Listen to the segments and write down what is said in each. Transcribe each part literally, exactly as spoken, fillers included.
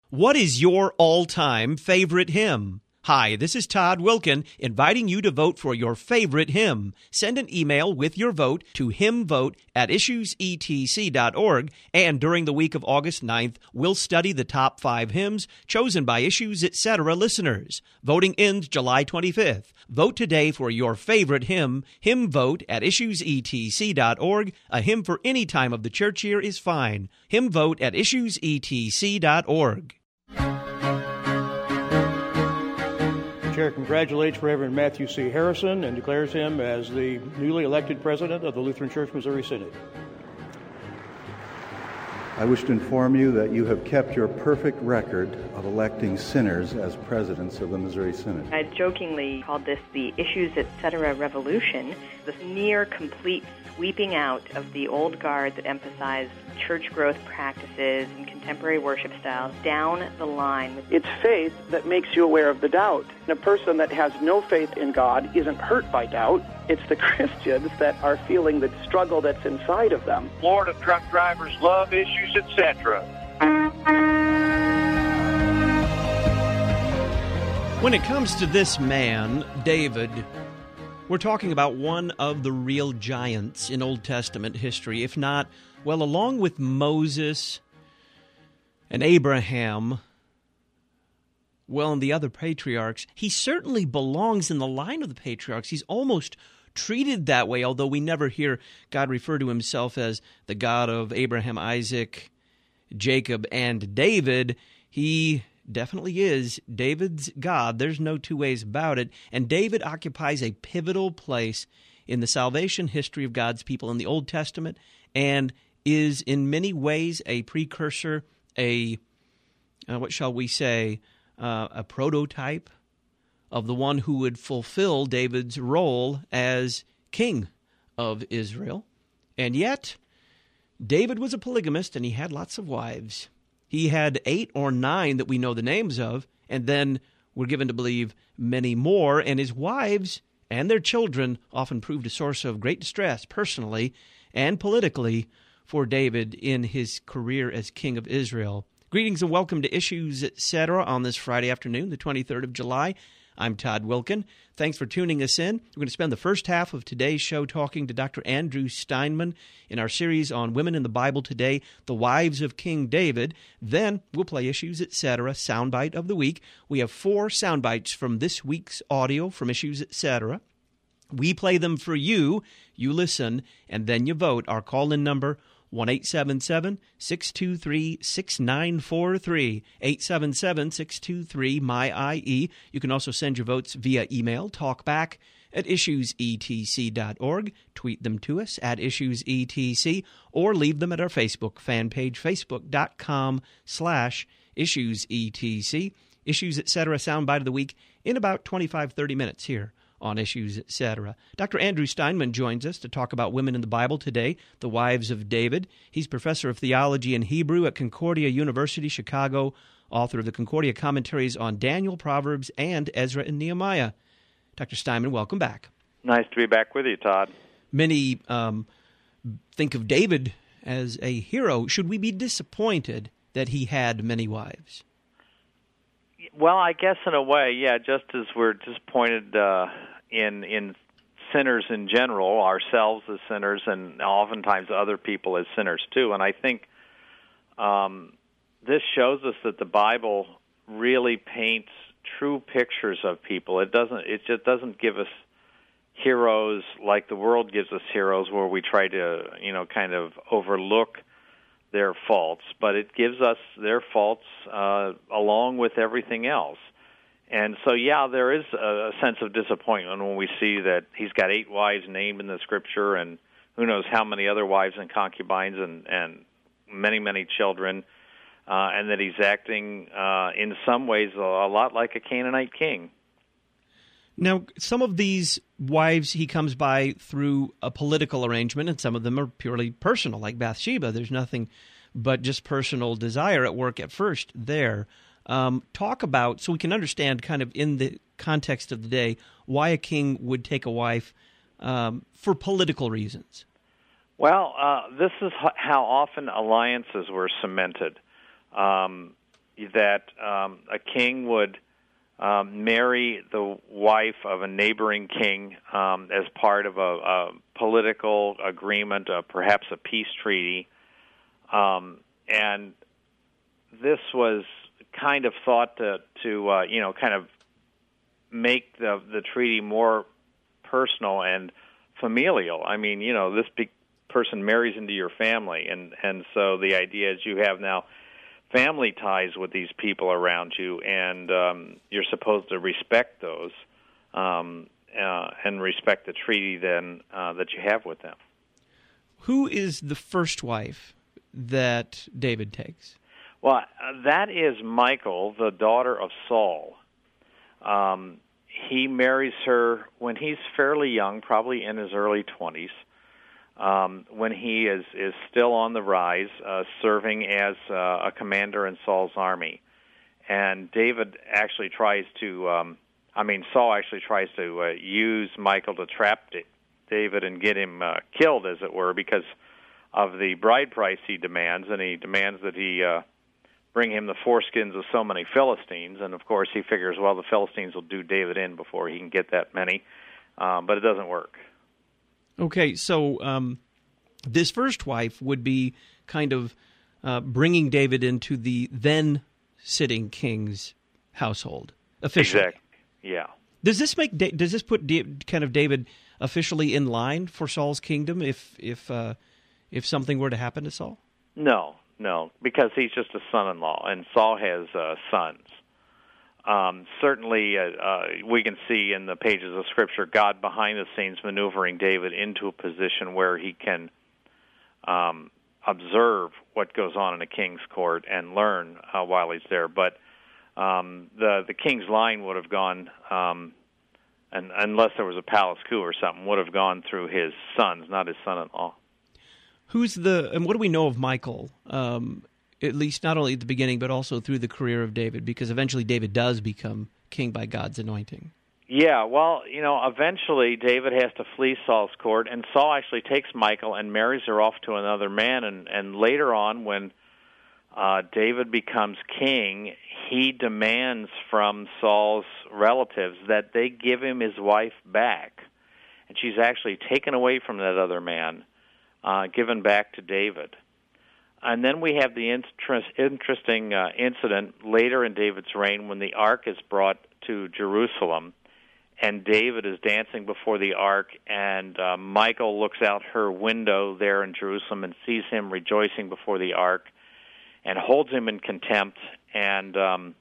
What is your all-time favorite hymn? Hi, this is Todd Wilkin, inviting you to vote for your favorite hymn. Send an email with your vote to hymnvote at issues e t c dot org, and during the week of August ninth, we'll study the top five hymns chosen by Issues Etc. listeners. Voting ends July twenty-fifth. Vote today for your favorite hymn. Hymnvote at issues e t c dot org. A hymn for any time of the church year is fine. Hymnvote at issues e t c dot org. Chair congratulates Reverend Matthew C. Harrison and declares him as the newly elected president of the Lutheran Church Missouri Synod. I wish to inform you that you have kept your perfect record of electing sinners as presidents of the Missouri Synod. I jokingly called this the Issues Etc. revolution, the near complete sweeping out of the old guard that emphasized church growth practices and contemporary worship styles down the line. It's faith that makes you aware of the doubt. And a person that has no faith in God isn't hurt by doubt. It's the Christians that are feeling the struggle that's inside of them. Florida truck drivers love Issues Etc. When it comes to this man, David, we're talking about one of the real giants in Old Testament history, if not, well, along with Moses and Abraham, well, and the other patriarchs, he certainly belongs in the line of the patriarchs. He's almost treated that way, although we never hear God refer to himself as the God of Abraham, Isaac, Jacob, and David. He definitely is David's God. There's no two ways about it. And David occupies a pivotal place in the salvation history of God's people in the Old Testament and is in many ways a precursor, a, uh, what shall we say, uh, a prototype of the one who would fulfill David's role as king of Israel. And yet, David was a polygamist and he had lots of wives. He had eight or nine that we know the names of, and then we're given to believe many more, and his wives and their children often proved a source of great distress personally and politically for David in his career as king of Israel. Greetings and welcome to Issues Etc. on this Friday afternoon, the twenty-third of July. I'm Todd Wilkin. Thanks for tuning us in. We're going to spend the first half of today's show talking to Doctor Andrew Steinman in our series on Women in the Bible Today, The Wives of King David. Then we'll play Issues Etc. Soundbite of the Week. We have four soundbites from this week's audio from Issues Etc. We play them for you. You listen, and then you vote. Our call-in number, one eight seven seven, six two three, six nine four three, eight seven seven, six two three, M Y I E. You can also send your votes via email, talkback at issues e t c dot org. Tweet them to us at issuesetc, or leave them at our Facebook fan page, facebook.com slash issuesetc. Issues Etc. Soundbite of the Week in about twenty-five, thirty minutes here on Issues Etc. Doctor Andrew Steinman joins us to talk about women in the Bible today, the wives of David. He's professor of theology and Hebrew at Concordia University, Chicago, author of the Concordia commentaries on Daniel, Proverbs, and Ezra and Nehemiah. Doctor Steinman, welcome back. Nice to be back with you, Todd. Many um, think of David as a hero. Should we be disappointed that he had many wives? Well, I guess in a way, yeah, just as we're disappointed uh, in in sinners in general, ourselves as sinners, and oftentimes other people as sinners too. And I think um, this shows us that the Bible really paints true pictures of people. It doesn't. It just doesn't give us heroes like the world gives us heroes, where we try to, you know, kind of overlook their faults, but it gives us their faults uh, along with everything else. And so, yeah, there is a sense of disappointment when we see that he's got eight wives named in the Scripture, and who knows how many other wives and concubines, and, and many, many children, uh, and that he's acting uh, in some ways a lot like a Canaanite king. Now, some of these wives he comes by through a political arrangement, and some of them are purely personal, like Bathsheba. There's nothing but just personal desire at work at first there. Um, talk about, so we can understand kind of in the context of the day, why a king would take a wife um, for political reasons. Well, uh, this is h- how often alliances were cemented. Um that um, a king would um, marry the wife of a neighboring king um, as part of a, a political agreement, uh, perhaps a peace treaty. Um, and this was kind of thought to, to uh, you know, kind of make the the treaty more personal and familial. I mean, you know, this big person marries into your family, and, and so the idea is you have now family ties with these people around you, and um, you're supposed to respect those um, uh, and respect the treaty then uh, that you have with them. Who is the first wife that David takes? Well, uh, that is Michal, the daughter of Saul. Um, he marries her when he's fairly young, probably in his early twenties, um, when he is, is still on the rise, uh, serving as uh, a commander in Saul's army. And David actually tries to, um, I mean, Saul actually tries to uh, use Michal to trap D- David and get him uh, killed, as it were, because of the bride price he demands, and he demands that he uh, bring him the foreskins of so many Philistines, and of course he figures, well, the Philistines will do David in before he can get that many, um, but it doesn't work. Okay, so um, this first wife would be kind of uh, bringing David into the then-sitting king's household, officially. Exactly, yeah. Does this make da- does this put da- kind of David officially in line for Saul's kingdom if if uh, if something were to happen to Saul? No, no, because he's just a son-in-law, and Saul has uh, sons. Um, certainly, uh, uh, we can see in the pages of Scripture God behind the scenes maneuvering David into a position where he can um, observe what goes on in a king's court and learn uh, while he's there. But um, the the king's line would have gone, um, and unless there was a palace coup or something, would have gone through his sons, not his son-in-law. Who's the, and what do we know of Michal, um, at least not only at the beginning, but also through the career of David, because eventually David does become king by God's anointing? Yeah, well, you know, eventually David has to flee Saul's court, and Saul actually takes Michal and marries her off to another man, and, and later on when uh, David becomes king, he demands from Saul's relatives that they give him his wife back, and she's actually taken away from that other man, Uh, given back to David. And then we have the interest, interesting uh, incident later in David's reign when the ark is brought to Jerusalem, and David is dancing before the ark, and uh, Michal looks out her window there in Jerusalem and sees him rejoicing before the ark and holds him in contempt, and um,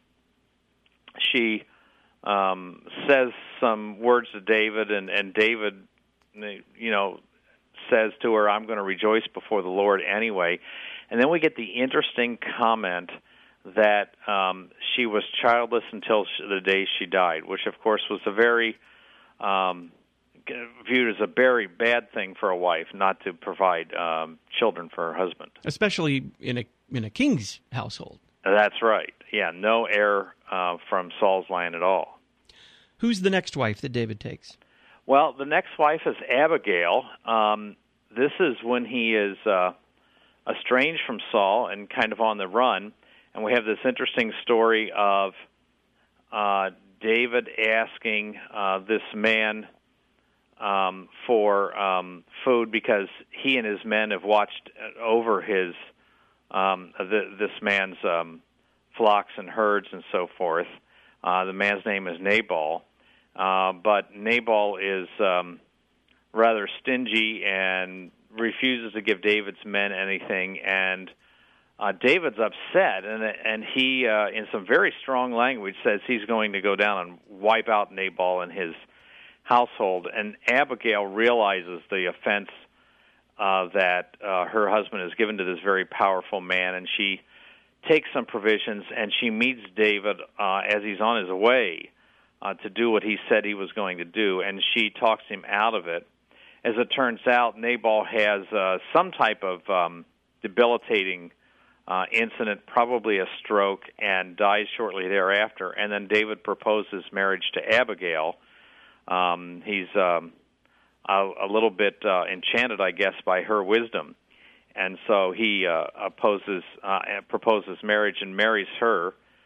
she um, says some words to David, and, and David, you know, says to her, I'm going to rejoice before the Lord anyway. And then we get the interesting comment that um, she was childless until the day she died, which, of course, was a very, um, viewed as a very bad thing for a wife, not to provide um, children for her husband. Especially in a in a king's household. That's right. Yeah, no heir uh, from Saul's line at all. Who's the next wife that David takes? Well, the next wife is Abigail. Um, this is when he is uh, estranged from Saul and kind of on the run. And we have this interesting story of uh, David asking uh, this man um, for um, food because he and his men have watched over his um, the, this man's um, flocks and herds and so forth. Uh, the man's name is Nabal. Uh, but Nabal is um, rather stingy and refuses to give David's men anything, and uh, David's upset, and and he, uh, in some very strong language, says he's going to go down and wipe out Nabal and his household. And Abigail realizes the offense uh, that uh, her husband has given to this very powerful man, and she takes some provisions, and she meets David uh, as he's on his way Uh, to do what he said he was going to do, and she talks him out of it. As it turns out, Nabal has uh, some type of um, debilitating uh, incident, probably a stroke, and dies shortly thereafter. And then David proposes marriage to Abigail. Um, he's um, a, a little bit uh, enchanted, I guess, by her wisdom, and so he uh, opposes, uh, proposes marriage and marries her.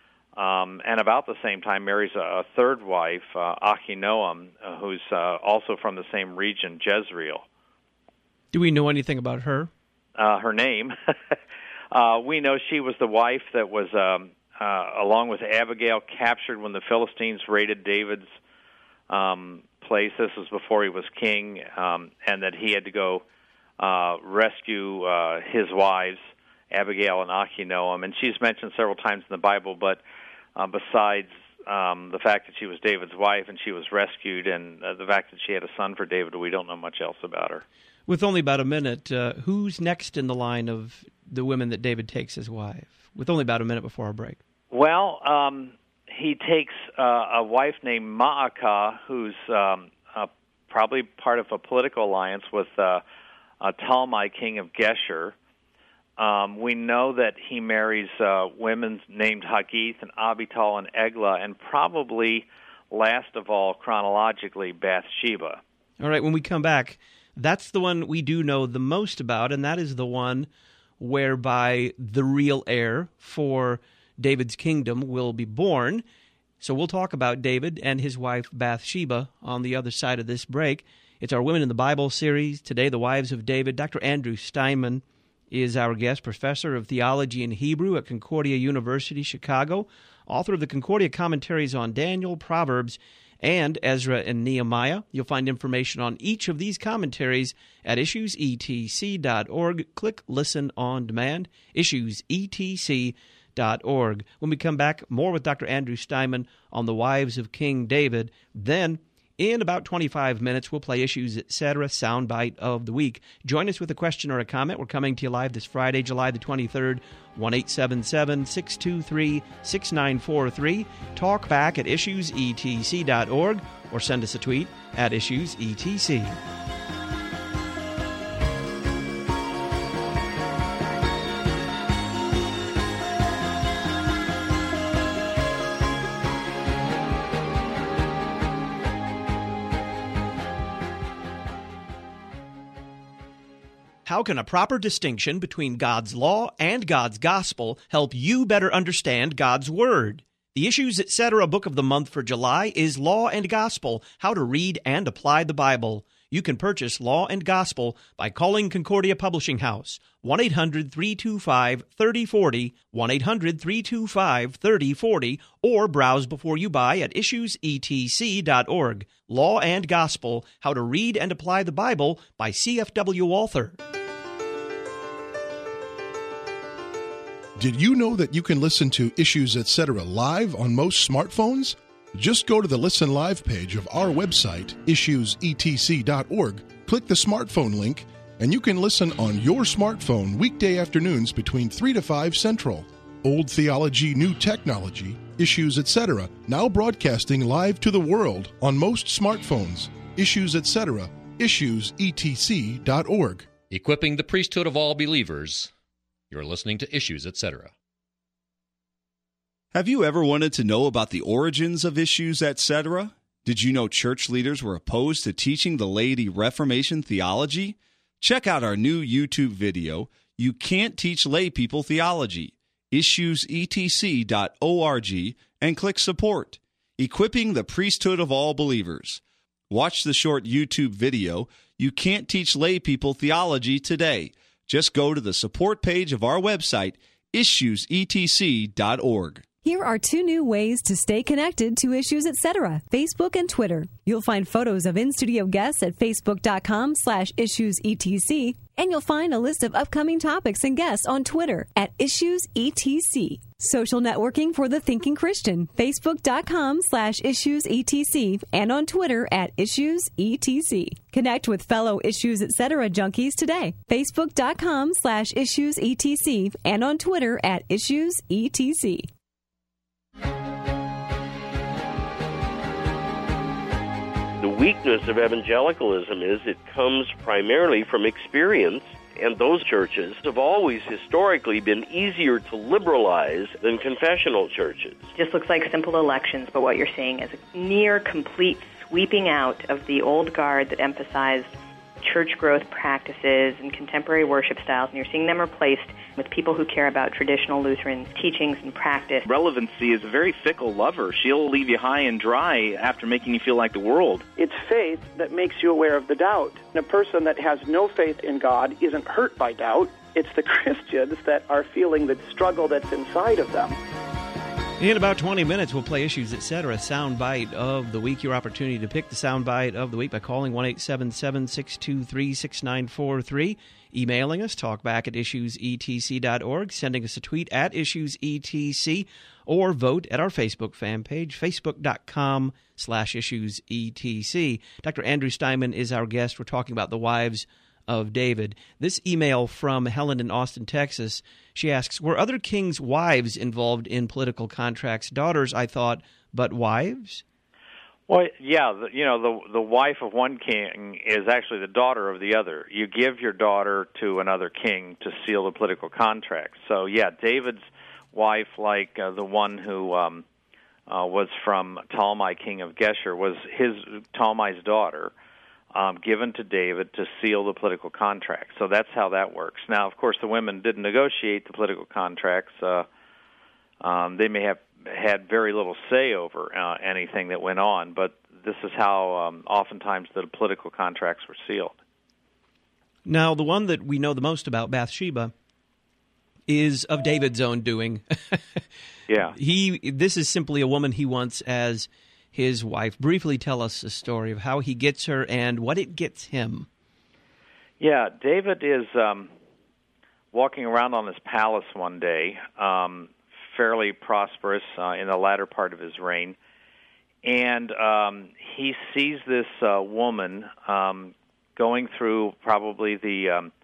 and about the same time marries a, a third wife, uh, Ahinoam, uh, who's uh, also from the same region, Jezreel. Do we know anything about her? Uh, her name. uh, we know she was the wife that was, um, uh, along with Abigail, captured when the Philistines raided David's um, place. This was before he was king, um, and that he had to go uh, rescue uh, his wives, Abigail and Ahinoam. And she's mentioned several times in the Bible, but uh, besides um, the fact that she was David's wife and she was rescued, and uh, the fact that she had a son for David, we don't know much else about her. With only about a minute, uh, who's next in the line of the women that David takes as wife? With only about a minute before our break. Well, um, he takes uh, a wife named Maacah, who's um, uh, probably part of a political alliance with uh, uh, Talmai, king of Geshur. Um, we know that he marries uh, women named Haggith and Abital and Eglah, and probably, last of all, chronologically, Bathsheba. All right, when we come back, that's the one we do know the most about, and that is the one whereby the real heir for David's kingdom will be born. So we'll talk about David and his wife Bathsheba on the other side of this break. It's our Women in the Bible series. Today, the wives of David. Doctor Andrew Steinman is our guest, professor of theology and Hebrew at Concordia University, Chicago, author of the Concordia commentaries on Daniel, Proverbs, and Ezra and Nehemiah. You'll find information on each of these commentaries at issues e t c dot org. Click Listen on Demand, issues e t c dot org. When we come back, more with Doctor Andrew Steinman on the wives of King David. Then, in about twenty-five minutes, we'll play Issues, et cetera, Soundbite of the Week. Join us with a question or a comment. We're coming to you live this Friday, July the twenty-third, one eight seven seven, six two three, six nine four three. Talk back at issues e t c dot org or send us a tweet at issues e t c. How can a proper distinction between God's law and God's gospel help you better understand God's word? The Issues, et cetera book of the month for July is Law and Gospel, How to Read and Apply the Bible. You can purchase Law and Gospel by calling Concordia Publishing House, one eight hundred, three two five, three zero four zero, one eight hundred, three two five, three zero four zero, or browse before you buy at issues e t c dot org. Law and Gospel, How to Read and Apply the Bible by C F W Walther. Did you know that you can listen to Issues, et cetera live on most smartphones? Just go to the Listen Live page of our website, issues e t c dot org, click the smartphone link, and you can listen on your smartphone weekday afternoons between three to five Central. Old theology, new technology, Issues, et cetera, now broadcasting live to the world on most smartphones. Issues, et cetera, issues e t c dot org. Equipping the priesthood of all believers. You're listening to Issues, et cetera. Have you ever wanted to know about the origins of Issues, et cetera? Did you know church leaders were opposed to teaching the laity Reformation theology? Check out our new YouTube video, You Can't Teach Lay People Theology, issues e t c dot org, and click Support, Equipping the Priesthood of All Believers. Watch the short YouTube video, You Can't Teach Lay People Theology today. Just go to the support page of our website, issues e t c dot org. Here are two new ways to stay connected to Issues, et cetera, Facebook and Twitter. You'll find photos of in-studio guests at facebook.com slash issuesetc, and you'll find a list of upcoming topics and guests on Twitter at issuesetc. Social networking for the thinking Christian, facebook.com slash issuesetc, and on Twitter at issuesetc. Connect with fellow Issues, et cetera junkies today, facebook.com slash issuesetc, and on Twitter at issuesetc. The weakness of evangelicalism is it comes primarily from experience, and those churches have always historically been easier to liberalize than confessional churches. Just looks like simple elections, but what you're seeing is a near complete sweeping out of the old guard that emphasized church growth practices and contemporary worship styles, and you're seeing them replaced with people who care about traditional Lutheran teachings and practice. Relevancy is a very fickle lover. She'll leave you high and dry after making you feel like the world. It's faith that makes you aware of the doubt. A person that has no faith in God isn't hurt by doubt. It's the Christians that are feeling the struggle that's inside of them. In about twenty minutes, we'll play Issues, et cetera, Soundbite of the Week. Your opportunity to pick the Soundbite of the Week by calling one eight seven seven, six two three, six nine four three, emailing us, talkback at issues e t c dot org, sending us a tweet at issues e t c, or vote at our Facebook fan page, facebook.com slash issues etc. Doctor Andrew Steinman is our guest. We're talking about the wives of David. This email from Helen in Austin, Texas, she asks, were other kings' wives involved in political contracts? Daughters, I thought, but wives? Well, yeah, the, you know, the the wife of one king is actually the daughter of the other. You give your daughter to another king to seal the political contract. So, yeah, David's wife, like uh, the one who um, uh, was from Talmai, king of Geshur, was his Talmai's daughter. Um, given to David to seal the political contract. So that's how that works. Now, of course, the women didn't negotiate the political contracts. Uh, um, they may have had very little say over uh, anything that went on, but this is how um, oftentimes the political contracts were sealed. Now, the one that we know the most about, Bathsheba, is of David's own doing. Yeah. He. This is simply a woman he wants as his wife. Briefly tell us the story of how he gets her and what it gets him. Yeah, David is um, walking around on his palace one day, um, fairly prosperous uh, in the latter part of his reign, and um, he sees this uh, woman um, going through probably the um,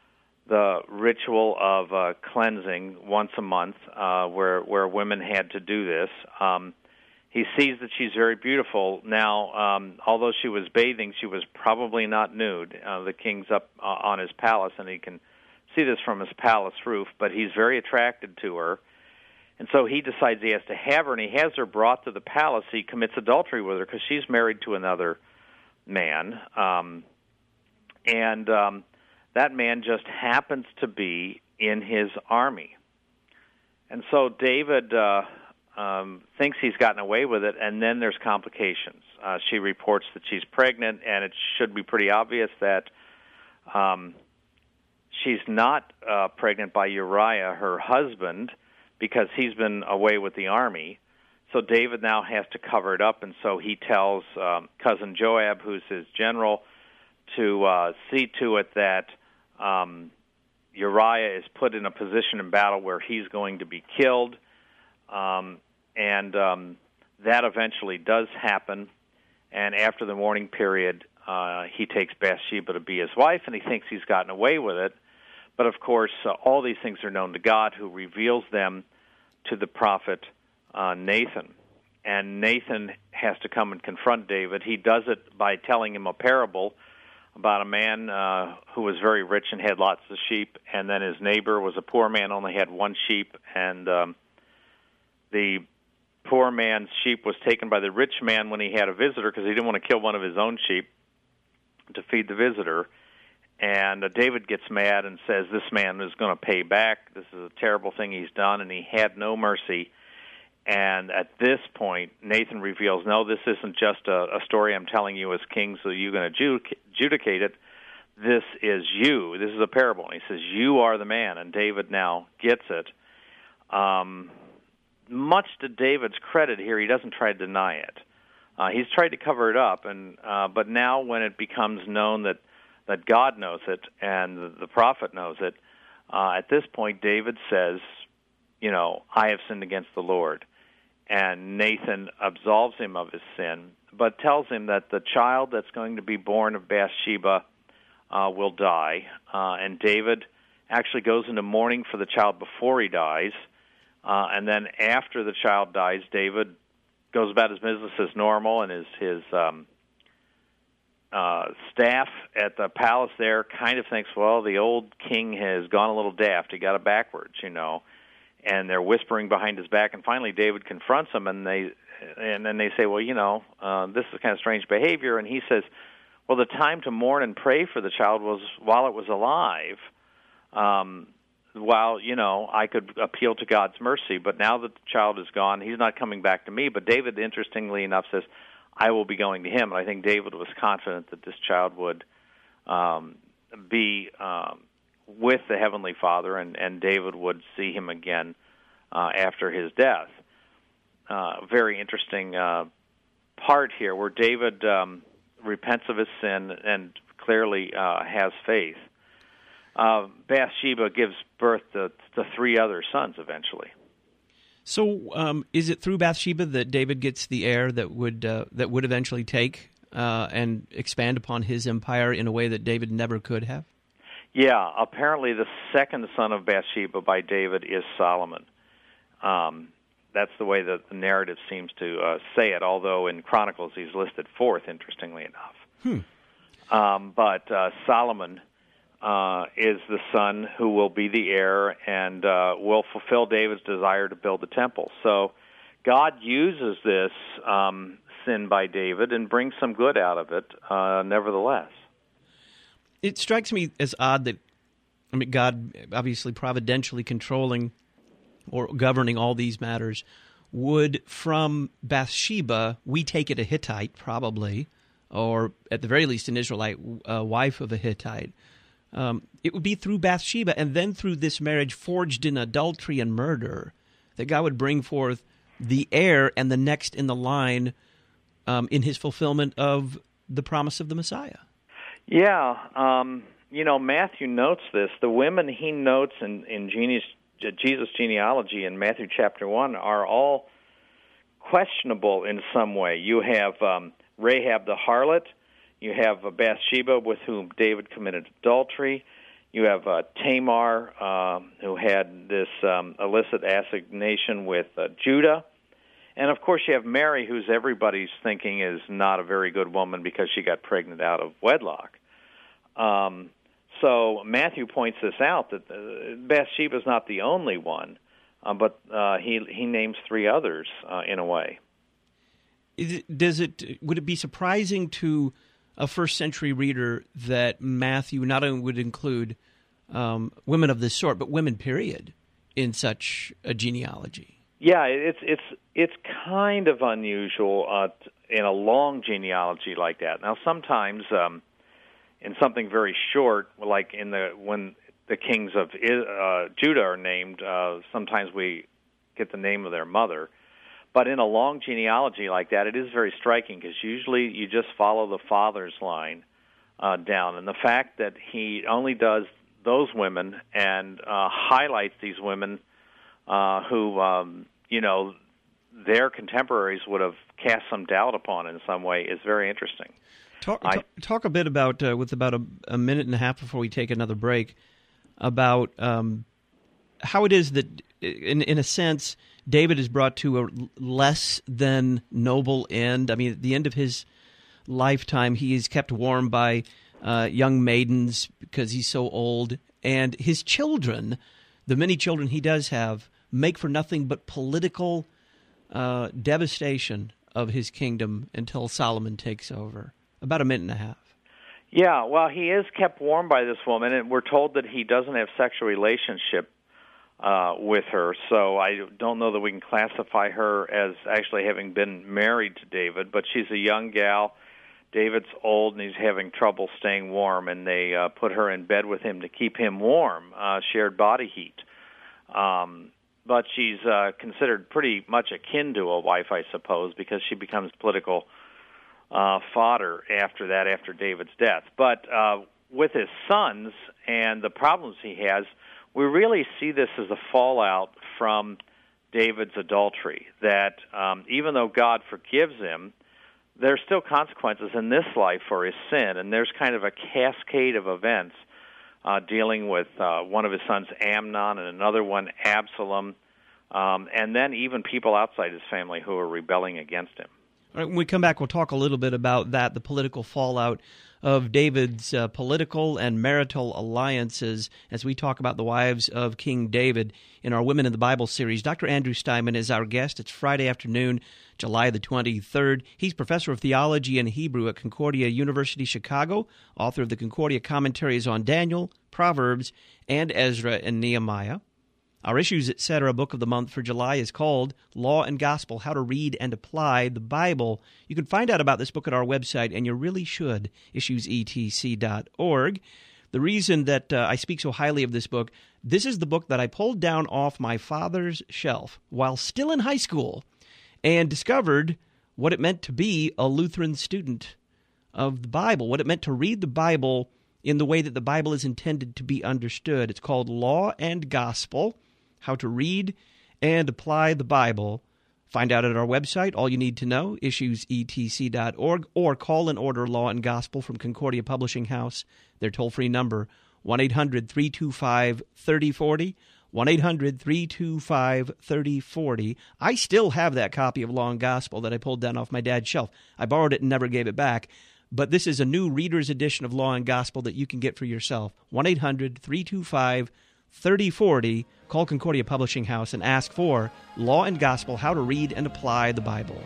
the ritual of uh, cleansing once a month, uh, where where women had to do this. Um, He sees that she's very beautiful. Now, um, although she was bathing, she was probably not nude. Uh, the king's up uh, on his palace, and he can see this from his palace roof, but he's very attracted to her. And so he decides he has to have her, and he has her brought to the palace. He commits adultery with her because she's married to another man. Um, and um, that man just happens to be in his army. And so David... Uh, Um, thinks he's gotten away with it, and then there's complications. Uh, she reports that she's pregnant, and it should be pretty obvious that um, she's not uh, pregnant by Uriah, her husband, because he's been away with the army. So David now has to cover it up, and so he tells um, cousin Joab, who's his general, to uh, see to it that um, Uriah is put in a position in battle where he's going to be killed. Um, and um, that eventually does happen, and after the mourning period, uh, he takes Bathsheba to be his wife, and he thinks he's gotten away with it. But, of course, uh, all these things are known to God, who reveals them to the prophet uh, Nathan. And Nathan has to come and confront David. He does it by telling him a parable about a man uh, who was very rich and had lots of sheep, and then his neighbor was a poor man, only had one sheep, and um, the poor man's sheep was taken by the rich man when he had a visitor because he didn't want to kill one of his own sheep to feed the visitor. And uh, David gets mad and says this man is going to pay back. This is a terrible thing he's done, and he had no mercy. And at this point, Nathan reveals, no, this isn't just a, a story I'm telling you as king so you're going to adjudicate it. This is you. This is a parable. And he says, you are the man. And David now gets it. Um... Much to David's credit here, he doesn't try to deny it. Uh, he's tried to cover it up, and uh, but now when it becomes known that, that God knows it and the, the prophet knows it, uh, at this point David says, you know, I have sinned against the Lord. And Nathan absolves him of his sin, but tells him that the child that's going to be born of Bathsheba uh, will die. Uh, and David actually goes into mourning for the child before he dies. Uh, and then after the child dies, David goes about his business as normal, and his his um, uh, staff at the palace there kind of thinks, well, the old king has gone a little daft. He got it backwards, you know. And they're whispering behind his back, and finally David confronts them, and they and then they say, well, you know, uh, this is kind of strange behavior. And he says, Well, the time to mourn and pray for the child was while it was alive. Um, while, you know, I could appeal to God's mercy, but now that the child is gone, he's not coming back to me. But David, interestingly enough, says, I will be going to him. And I think David was confident that this child would um, be um, with the Heavenly Father, and, and David would see him again uh, after his death. Uh, very interesting uh, part here where David um, repents of his sin and clearly uh, has faith. Uh, Bathsheba gives birth to, to three other sons eventually. So, um, is it through Bathsheba that David gets the heir that would uh, that would eventually take uh, and expand upon his empire in a way that David never could have? Yeah, apparently the second son of Bathsheba by David is Solomon. Um, that's the way that the narrative seems to uh, say it, although in Chronicles he's listed fourth, interestingly enough. Hmm. Um, but uh, Solomon uh, is the son who will be the heir and uh, will fulfill David's desire to build the temple. So God uses this um, sin by David and brings some good out of it, uh, nevertheless. It strikes me as odd that, I mean, God, obviously providentially controlling or governing all these matters, would from Bathsheba, we take it a Hittite probably, or at the very least an Israelite uh, wife of a Hittite. Um, it would be through Bathsheba and then through this marriage forged in adultery and murder that God would bring forth the heir and the next in the line um, in his fulfillment of the promise of the Messiah. Yeah, um, you know, Matthew notes this. The women he notes in, in genius, Jesus' genealogy in Matthew chapter one are all questionable in some way. You have um, Rahab the harlot. You have uh, Bathsheba, with whom David committed adultery. You have uh, Tamar, uh, who had this um, illicit assignation with uh, Judah. And, of course, you have Mary, who's everybody's thinking is not a very good woman because she got pregnant out of wedlock. Um, so Matthew points this out, that uh, Bathsheba is not the only one, uh, but uh, he he names three others uh, in a way. Is it, does it would it be surprising to a first-century reader that Matthew not only would include um, women of this sort, but women, period, in such a genealogy? Yeah, it's it's it's kind of unusual uh, in a long genealogy like that. Now, sometimes um, in something very short, like in the when the kings of uh, Judah are named, uh, sometimes we get the name of their mother. But in a long genealogy like that, it is very striking because usually you just follow the father's line uh, down. And the fact that he only does those women and uh, highlights these women uh, who, um, you know, their contemporaries would have cast some doubt upon in some way is very interesting. Talk, I, talk, talk a bit about, uh, with about a, a minute and a half before we take another break, about um, how it is that, in, in a sense, David is brought to a less than noble end. I mean, at the end of his lifetime, he is kept warm by uh, young maidens because he's so old. And his children, the many children he does have, make for nothing but political uh, devastation of his kingdom until Solomon takes over. About a minute and a half. Yeah, well, he is kept warm by this woman, and we're told that he doesn't have sexual relationship Uh, with her, so I don't know that we can classify her as actually having been married to David, but she's a young gal. David's old, and he's having trouble staying warm, and they uh, put her in bed with him to keep him warm, uh, shared body heat. Um, but she's uh, considered pretty much akin to a wife, I suppose, because she becomes political uh, fodder after that, after David's death. But uh, with his sons and the problems he has, we really see this as a fallout from David's adultery, that um, even though God forgives him, there's still consequences in this life for his sin, and there's kind of a cascade of events uh, dealing with uh, one of his sons, Amnon, and another one, Absalom, um, and then even people outside his family who are rebelling against him. All right, when we come back, we'll talk a little bit about that, the political fallout of David's uh, political and marital alliances as we talk about the wives of King David in our Women in the Bible series. Doctor Andrew Steinman is our guest. It's Friday afternoon, July the twenty-third. He's professor of theology and Hebrew at Concordia University, Chicago, author of the Concordia commentaries on Daniel, Proverbs, and Ezra and Nehemiah. Our Issues Etc. book of the month for July is called Law and Gospel, How to Read and Apply the Bible. You can find out about this book at our website, and you really should, issues e t c dot org. The reason that uh, I speak so highly of this book, this is the book that I pulled down off my father's shelf while still in high school and discovered what it meant to be a Lutheran student of the Bible, what it meant to read the Bible in the way that the Bible is intended to be understood. It's called Law and Gospel, How to Read and Apply the Bible. Find out at our website, all you need to know, issues e t c dot org, or call and order Law and Gospel from Concordia Publishing House. Their toll-free number, one eight hundred three two five three oh four oh, one eight hundred three two five three oh four oh. I still have that copy of Law and Gospel that I pulled down off my dad's shelf. I borrowed it and never gave it back. But this is a new reader's edition of Law and Gospel that you can get for yourself. one eight hundred three two five three oh four oh. Call Concordia Publishing House and ask for Law and Gospel, How to Read and Apply the Bible.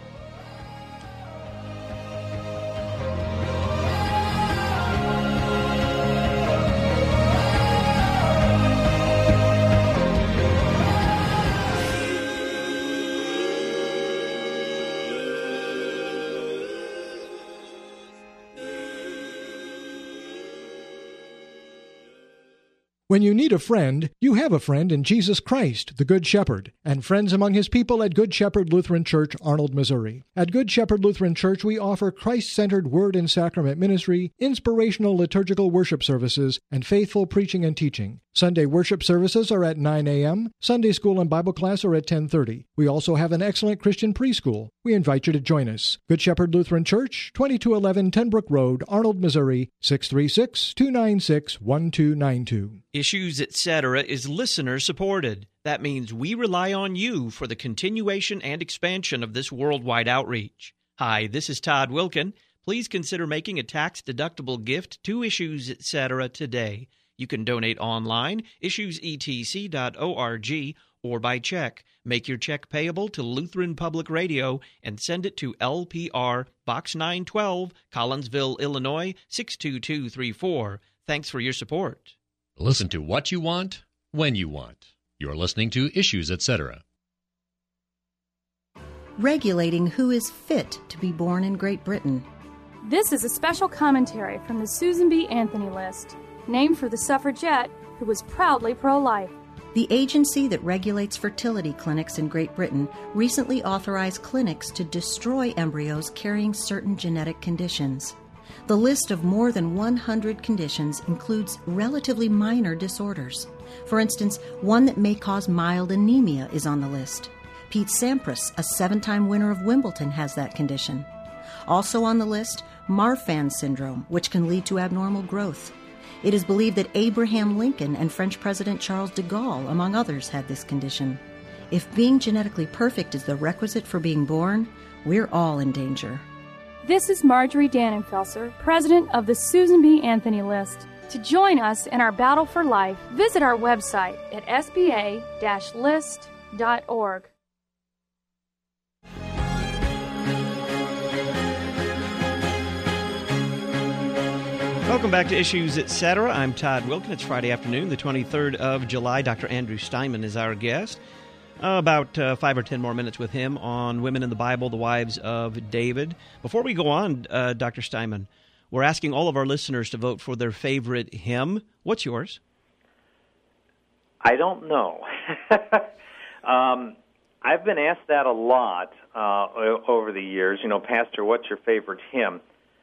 When you need a friend, you have a friend in Jesus Christ, the Good Shepherd, and friends among his people at Good Shepherd Lutheran Church, Arnold, Missouri. At Good Shepherd Lutheran Church, we offer Christ-centered word and sacrament ministry, inspirational liturgical worship services, and faithful preaching and teaching. Sunday worship services are at nine a.m., Sunday school and Bible class are at ten thirty. We also have an excellent Christian preschool. We invite you to join us. Good Shepherd Lutheran Church, twenty-two eleven Tenbrook Road, Arnold, Missouri, six three six, two nine six, one two nine two. Issues Etc. is listener-supported. That means we rely on you for the continuation and expansion of this worldwide outreach. Hi, this is Todd Wilkin. Please consider making a tax-deductible gift to Issues Etc. today. You can donate online, issues e t c dot org, or by check. Make your check payable to Lutheran Public Radio and send it to L P R, Box nine twelve, Collinsville, Illinois, six two two three four. Thanks for your support. Listen to what you want, when you want. You're listening to Issues Etc. Regulating who is fit to be born in Great Britain. This is a special commentary from the Susan B. Anthony List, named for the suffragette who was proudly pro-life. The agency that regulates fertility clinics in Great Britain recently authorized clinics to destroy embryos carrying certain genetic conditions. The list of more than one hundred conditions includes relatively minor disorders. For instance, one that may cause mild anemia is on the list. Pete Sampras, a seven-time winner of Wimbledon, has that condition. Also on the list, Marfan syndrome, which can lead to abnormal growth. It is believed that Abraham Lincoln and French President Charles de Gaulle, among others, had this condition. If being genetically perfect is the requisite for being born, we're all in danger. This is Marjorie Dannenfelser, president of the Susan B. Anthony List. To join us in our battle for life, visit our website at s b a dash list dot org. Welcome back to Issues Etc. I'm Todd Wilkin. It's Friday afternoon, the twenty-third of July. Doctor Andrew Steinman is our guest. Uh, about uh, five or ten more minutes with him on Women in the Bible, the Wives of David. Before we go on, uh, Doctor Steinman, we're asking all of our listeners to vote for their favorite hymn. What's yours? I don't know. um, I've been asked that a lot uh, over the years. You know, Pastor, what's your favorite hymn?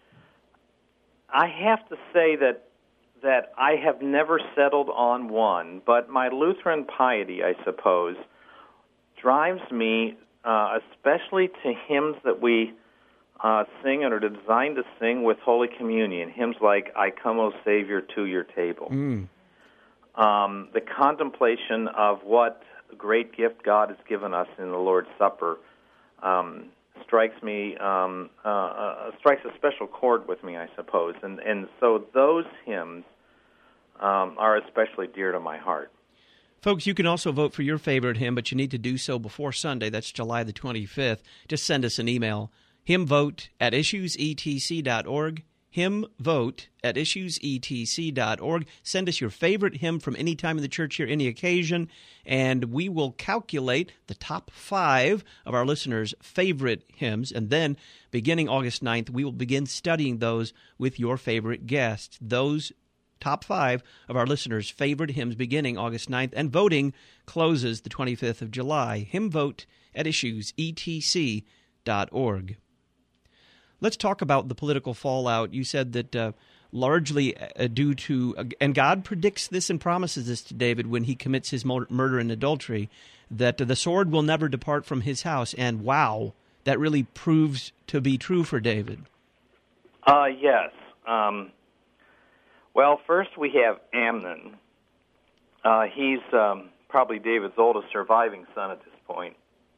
I have to say that that I have never settled on one, but my Lutheran piety, I suppose, drives me, uh, especially to hymns that we uh, sing and are designed to sing with Holy Communion, hymns like "I Come, O Savior, to Your Table." Mm. Um, the contemplation of what great gift God has given us in the Lord's Supper um, strikes me, um, uh, uh, strikes a special chord with me, I suppose. And, and so those hymns um, are especially dear to my heart. Folks, you can also vote for your favorite hymn, but you need to do so before Sunday. That's July the twenty-fifth. Just send us an email, hymnvote at issues e t c dot org, hymnvote at issues e t c dot org. Send us your favorite hymn from any time in the church year, any occasion, and we will calculate the top five of our listeners' favorite hymns, and then beginning August ninth, we will begin studying those with your favorite guests. Those top five of our listeners' favorite hymns beginning August ninth, and voting closes the twenty-fifth of July. Hymnvote at issues e t c dot org. Let's talk about the political fallout. You said that uh, largely uh, due to, uh, and God predicts this and promises this to David when he commits his mur- murder and adultery, that uh, the sword will never depart from his house. And wow, that really proves to be true for David. Uh, yes. Um, well, first we have Amnon. Uh, he's um, probably David's oldest surviving son at this point.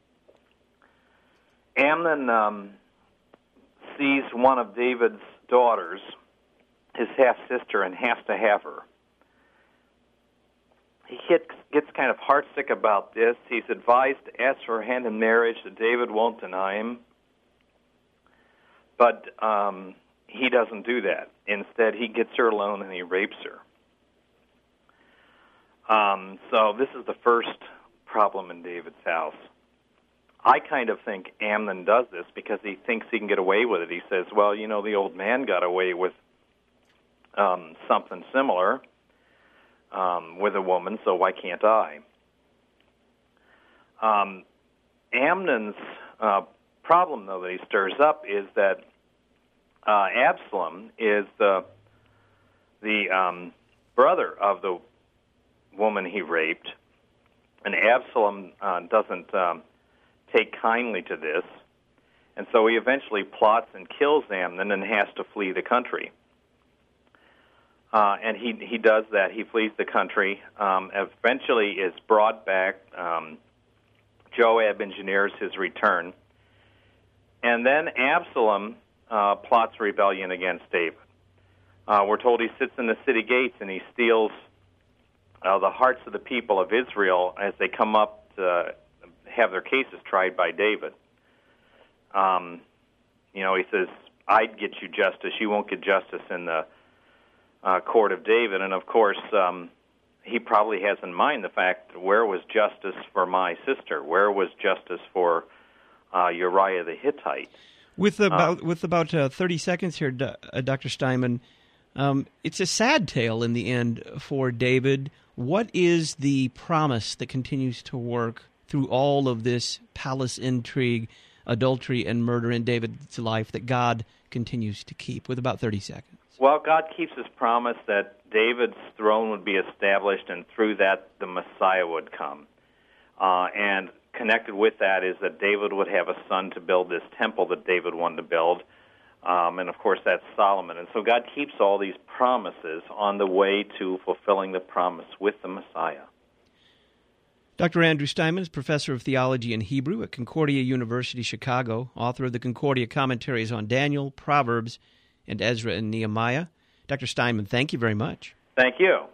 Amnon um, sees one of David's daughters, his half-sister, and has to have her. He gets, gets kind of heartsick about this. He's advised to ask for her hand in marriage, that David won't deny him. But um, he doesn't do that. Instead, he gets her alone and he rapes her. Um, so this is the first problem in David's house. I kind of think Amnon does this because he thinks he can get away with it. He says, well, you know, the old man got away with um, something similar um, with a woman, so why can't I? Um, Amnon's uh, problem, though, that he stirs up is that uh, Absalom is the the um, brother of the woman he raped, and Absalom uh, doesn't um, take kindly to this, and so he eventually plots and kills Amnon and has to flee the country. Uh, and he he does that. He flees the country. Um, eventually is brought back. Um, Joab engineers his return. And then Absalom uh, plots rebellion against David. Uh, we're told he sits in the city gates and he steals uh, the hearts of the people of Israel as they come up to have their cases tried by David. Um, you know, he says, I'd get you justice. You won't get justice in the uh, court of David. And, of course, um, he probably has in mind the fact, where was justice for my sister? Where was justice for uh, Uriah the Hittite? With about um, with about uh, thirty seconds here, uh, Doctor Steinman, um, it's a sad tale in the end for David. What is the promise that continues to work through all of this palace intrigue, adultery, and murder in David's life that God continues to keep? With about thirty seconds. Well, God keeps his promise that David's throne would be established, and through that the Messiah would come. Uh, and connected with that is that David would have a son to build this temple that David wanted to build. Um, and, of course, that's Solomon. And so God keeps all these promises on the way to fulfilling the promise with the Messiah. Doctor Andrew Steinman is professor of theology and Hebrew at Concordia University, Chicago, author of the Concordia commentaries on Daniel, Proverbs, and Ezra and Nehemiah. Doctor Steinman, thank you very much. Thank you.